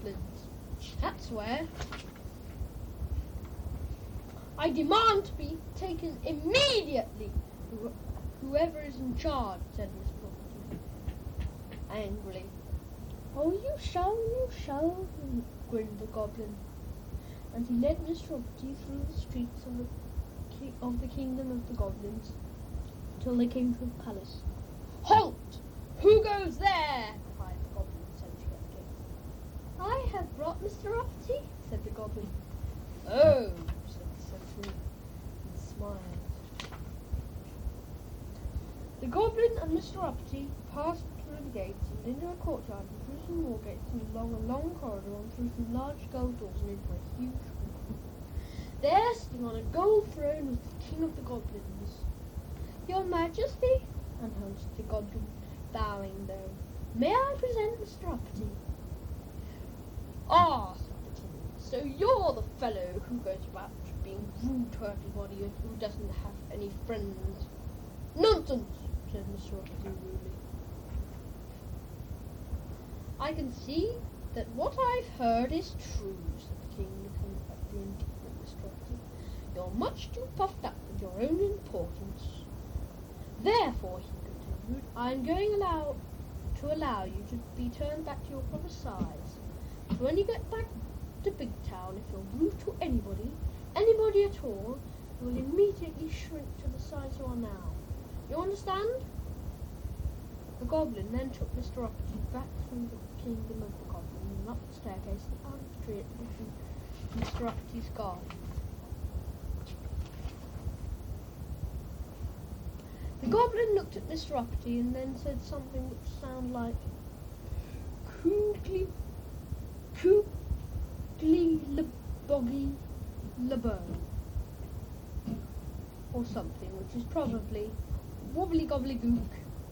goblins. That's where. I demand to be taken immediately. Whoever is in charge, said Miss Property, angrily. Oh, you shall, grinned the goblin. And he led Miss Property through the streets of the kingdom of the goblins, till they came to a palace. Halt! Who goes there? Cried the goblin sentry. I have brought Mr. Uppity, said the goblin. Oh, said the sentry, and smiled. The goblin and Mr. Uppity passed through the gates and into a courtyard and through some more gates and along a long corridor and through some large gold doors and into a huge room. There, sitting on a gold throne, was the king of the goblins. Your Majesty, announced the goblin, bowing low. May I present Mr. Uppity? Ah, said the king, so you're the fellow who goes about being rude to everybody and who doesn't have any friends. Nonsense, said Mr. Uppity rudely. I can see that what I've heard is true, said the king, looking at the indignant Mr. Uppity. You're much too puffed up with your own importance. Therefore, he continued, I am going to allow you to be turned back to your proper size. So when you get back to Big Town, if you're rude to anybody at all, you will immediately shrink to the size you are now. You understand? The goblin then took Mr. Uppity back through the kingdom of the goblins and up the staircase and out of the tree at the bottom of Mr. Uppity's garden. The goblin looked at Mr. Uppity and then said something which sounded like Koogly Leboggy Lebo, or something, which is probably Wobbly Gobbly Gook,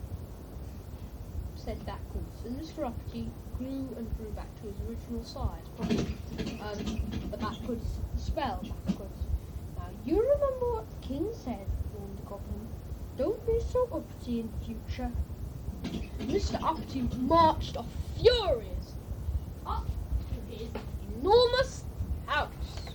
said backwards, and Mr. Uppity grew and grew back to his original size, probably the backwards spell backwards. Now you remember what the king said, warned the goblin. Don't be so uppity in future. Mr. Uppity marched off furious up to his enormous house.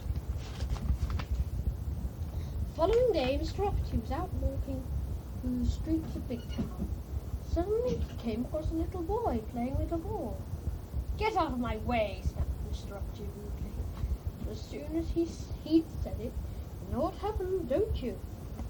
The following day, Mr. Uppity was out walking through the streets of Big Town. Suddenly he came across a little boy playing with a ball. Get out of my way, snapped Mr. Uppity rudely. But as soon as he'd said it, you know what happened, don't you?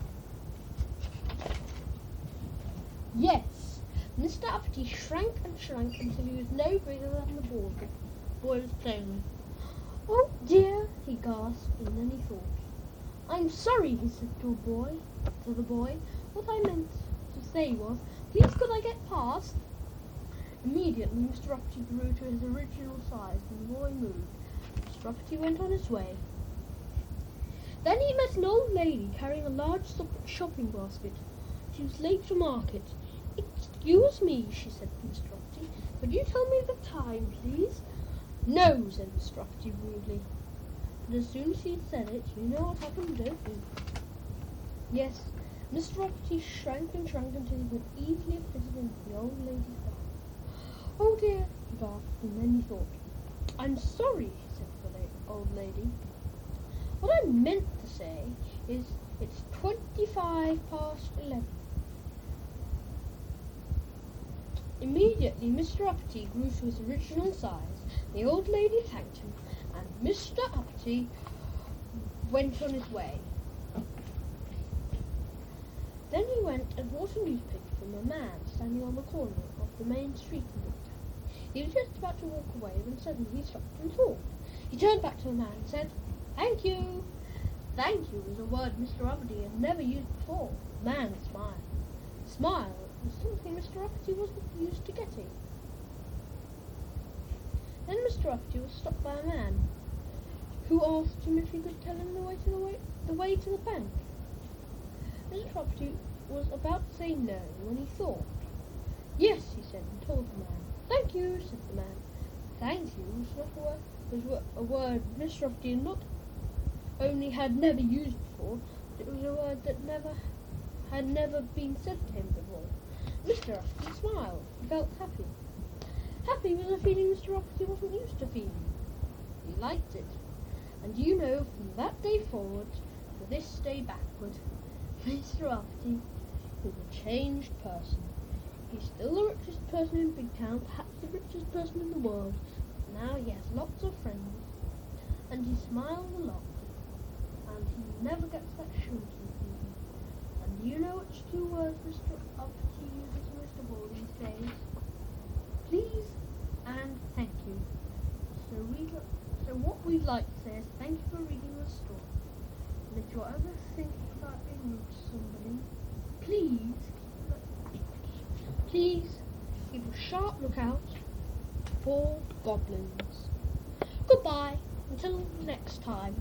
Yes, Mr. Uppity shrank and shrank until he was no bigger than the ball the boy was playing with. Oh dear, he gasped, and then he thought. I'm sorry, he said to the boy. What I meant to say was, please could I get past? Immediately Mr. Uppity grew to his original size and the boy moved. Mr. Uppity went on his way. Then he met an old lady carrying a large shopping basket. She was late for market. Excuse me, she said to Mr. Uppity, could you tell me the time, please? No, said Mr. Uppity rudely. But as soon as he had said it, you know what happened, don't you? Yes, Mr. Uppity shrank and shrank until he could easily have fitted into the old lady's back. Oh dear, he gasped, and then he thought. I'm sorry, said the old lady. What I meant to say is it's 11:25. Immediately Mr. Uppity grew to his original size. The old lady thanked him, and Mr. Uppity went on his way. Then he went and bought a newspaper from a man standing on the corner of the main street in Big Town. He was just about to walk away when suddenly he stopped and thought. He turned back to the man and said, Thank you. Thank you was a word Mr. Uppity had never used before. The man smiled. Smile was something Mr. Uppity wasn't used to getting. Then Mr. Uppity was stopped by a man who asked him if he could tell him the way to the bank. Mr. Uppity was about to say no when he thought. Yes, he said, and told the man. Thank you, said the man. Thank you was a word Mr. Uppity not only had never used before, but it was a word that had never been said to him before. Mr. Uppity smiled. He felt happy. Happy was a feeling Mr. Rafferty wasn't used to feeling. He liked it. And you know, from that day forward to this day backward, Mr. Rafferty is a changed person. He's still the richest person in Big Town, perhaps the richest person in the world. Now he has lots of friends, and he smiles a lot, and he never gets that shrinking feeling. And you know which two words Mr. Rafferty uses to Mr. Ball these days? Please and thank you. So what we'd like to say is thank you for reading the story. And if you're ever thinking about being rude to somebody, please keep a sharp lookout for goblins. Goodbye, until next time.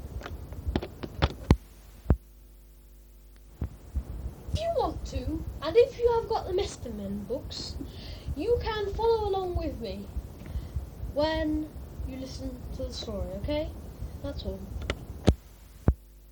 If you want to, and if you have got the Mr. Men books, you can follow along with me when you listen to the story, okay? That's all.